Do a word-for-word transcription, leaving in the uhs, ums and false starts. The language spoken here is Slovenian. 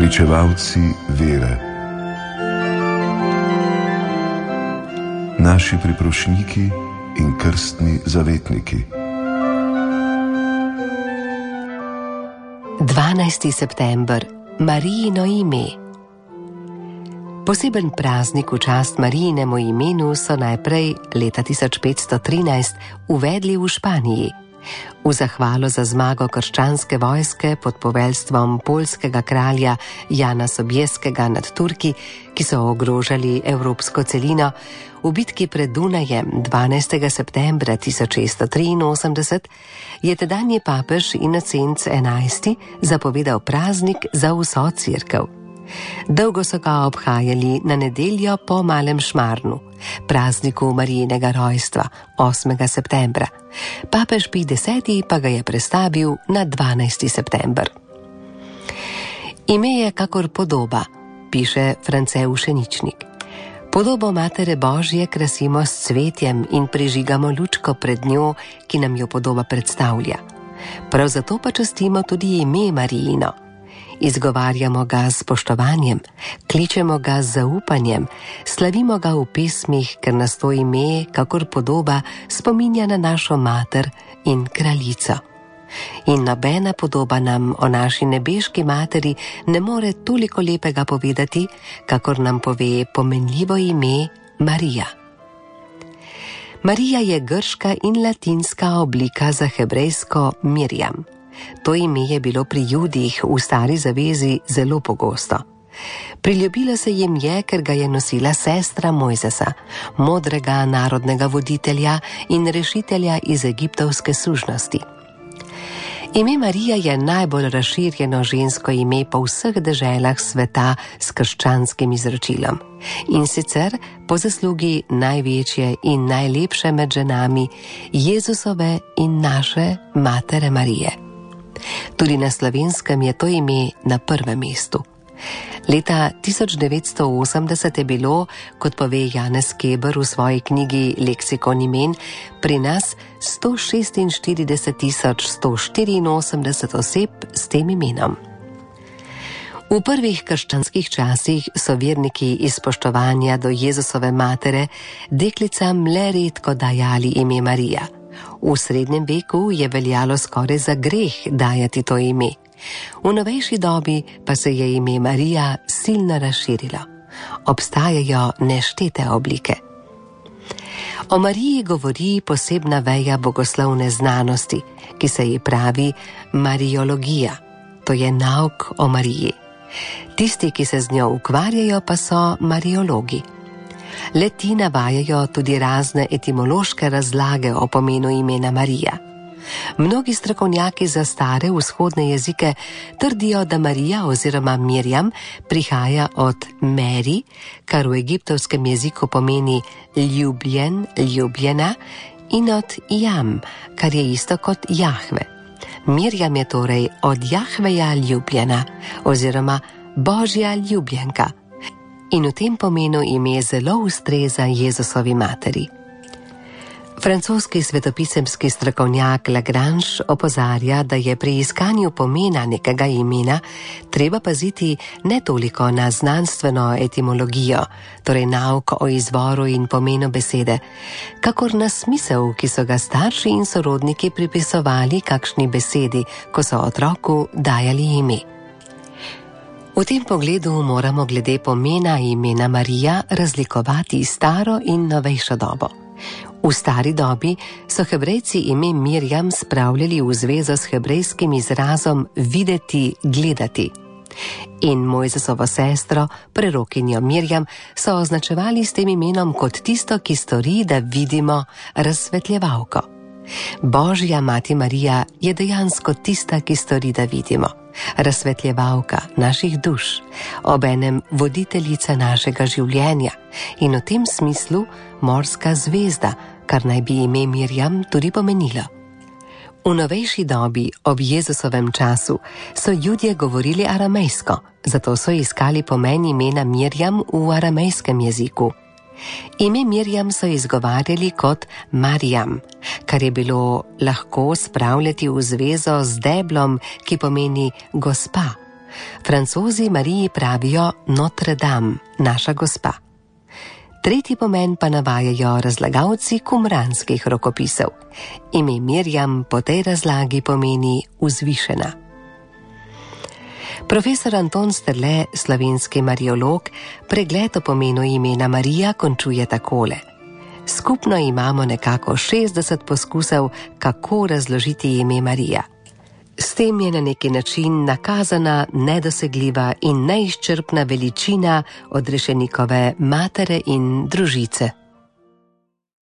pričevalci vere, naši priprošniki in krstni zavetniki. dvanajsti september, Marijino ime. Poseben praznik v čast Marijinemu imenu so najprej leta tisoč petsto trinajst uvedli v Španiji. V zahvalo za zmago krščanske vojske pod poveljstvom poljskega kralja Jana Sobieskega nad Turki, ki so ogrožali evropsko celino, v bitki pred Dunajem dvanajstega septembra tisoč šeststo triinosemdeset je tedanji papež Inocenc enajsti zapovedal praznik za vso cerkev. Dolgo so ga obhajali na nedeljo po Malem Šmarnu, prazniku Marijinega rojstva, osmega septembra. Papež Pij deseti pa ga je prestavil na dvanajsti september. Ime je kakor podoba, piše France Ušeničnik. Podobo Matere Božje krasimo s cvetjem in prižigamo lučko pred njo, ki nam jo podoba predstavlja. Prav zato pa častimo tudi ime Marijino. Izgovarjamo ga s spoštovanjem, kličemo ga z zaupanjem, slavimo ga v pesmih, ker nas to ime, kakor podoba, spominja na našo mater in kraljico. In nobena podoba nam o naši nebeški materi ne more toliko lepega povedati, kakor nam pove pomenljivo ime Marija. Marija je grška in latinska oblika za hebrejsko Mirjam. To ime je bilo pri Judih v Stari zavezi zelo pogosto. Priljubilo se jim je, ker ga je nosila sestra Mojzesa, modrega narodnega voditelja in rešitelja iz egiptovske sužnosti. Ime Marija je najbolj razširjeno žensko ime po vseh deželah sveta s krščanskim izročilom. In sicer po zaslugi največje in najlepše med ženami, Jezusove in naše matere Marije. Tudi na Slovenskem je to ime na prvem mestu. Leta tisoč devetsto osemdeset je bilo, kot pove Janez Keber v svoji knjigi Leksikon imen, pri nas sto šestinštirideset tisoč sto štiriinosemdeset oseb s tem imenom. V prvih krščanskih časih so verniki iz spoštovanja do Jezusove matere deklicam le redko dajali ime Marija. V srednjem veku je veljalo skoraj za greh dajati to ime. V novejši dobi pa se je ime Marija silno razširilo. Obstajajo neštete oblike. O Mariji govori posebna veja bogoslovne znanosti, ki se ji pravi Mariologija, to je nauk o Mariji. Tisti, ki se z njo ukvarjajo, pa so mariologi. Le-ti navajajo tudi razne etimološke razlage o pomenu imena Marija. Mnogi strokovnjaki za stare vzhodne jezike trdijo, da Marija oziroma Mirjam prihaja od Meri, kar v egiptovskem jeziku pomeni ljubljen, ljubljena, in od Jam, kar je isto kot Jahve. Mirjam je torej od Jahveja ljubljena oziroma Božja ljubljenka. In v tem pomenu ime zelo ustreza Jezusovi materi. Francoski svetopisemski strokovnjak Lagrange opozarja, da je pri iskanju pomena nekega imena treba paziti ne toliko na znanstveno etimologijo, torej nauk o izvoru in pomenu besede, kakor na smisel, ki so ga starši in sorodniki pripisovali kakšni besedi, ko so otroku dajali ime. V tem pogledu moramo glede pomena imena Marija razlikovati staro in novejšo dobo. V stari dobi so Hebrejci ime Mirjam spravljali v zvezo s hebrejskim izrazom videti, gledati. In Mojzesovo sestro, prerokinjo Mirjam, so označevali s tem imenom kot tisto, ki stori, da vidimo, razsvetljevalko. Božja mati Marija je dejansko tista, ki stori, da vidimo, razsvetljevalka naših duš, obenem voditeljica našega življenja in v tem smislu morska zvezda, kar naj bi ime Mirjam tudi pomenilo. V novejši dobi, ob Jezusovem času, so Judje govorili aramejsko, zato so iskali pomen imena Mirjam v aramejskem jeziku. Ime Mirjam so izgovarjali kot Marijam, kar je bilo lahko spravljati v zvezo z deblom, ki pomeni gospa, Francozi Mariji pravijo Notre Dame, naša gospa. Tretji pomen pa navajajo razlagalci kumranskih rokopisov. Ime Mirjam po tej razlagi pomeni vzvišena. Profesor Anton Sterle, slovenski mariolog, pregled o pomenu imena Marija končuje takole. Skupno imamo nekako šestdeset poskusov, kako razložiti ime Marija. S tem je na neki način nakazana nedosegljiva in neizčrpna veličina odrešenikove matere in družice.